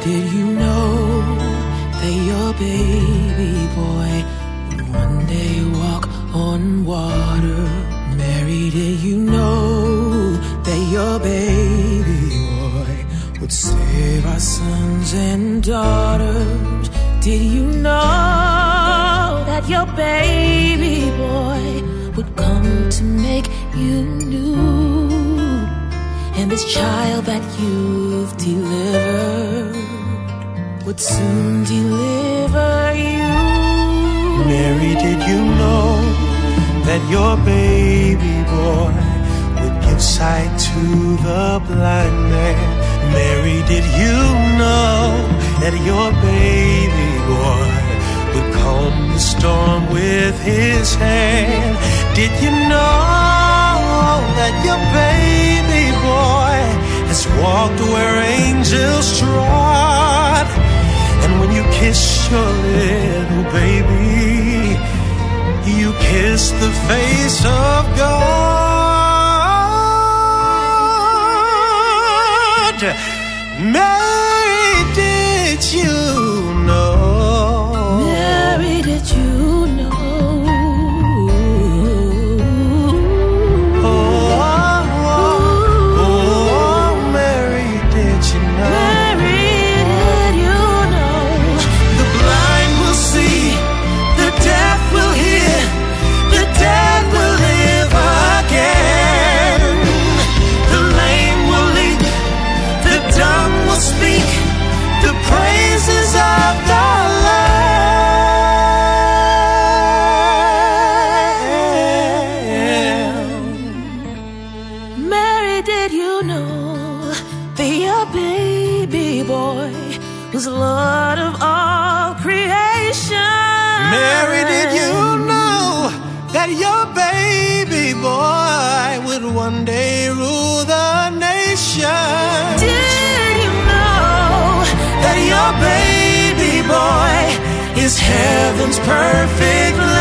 did you know that your baby boy would one day walk on water? Mary, did you know that your baby boy would save our sons and daughters? Did you know that your baby boy would come to make you new? And this child that you've delivered would soon deliver you. Mary, did you know that your baby boy would give sight to the blind man? Mary, did you know that your baby boy would calm the storm with his hand? Did you know that your baby boy has walked where angels trod? And when you kiss your little baby, you kiss the face of God. Mary, did you know? Mary, did you know? Mary, did you know? Mary, did you know? The blind will see, the deaf will hear, the dead will live again. The lame will leap, the dumb will speak, the praises of the Lamb. Mary, did you know that your baby boy was Lord of all creation? Mary, did you know that your baby boy would one day rule the nation? Did you know That your baby boy is heaven's perfect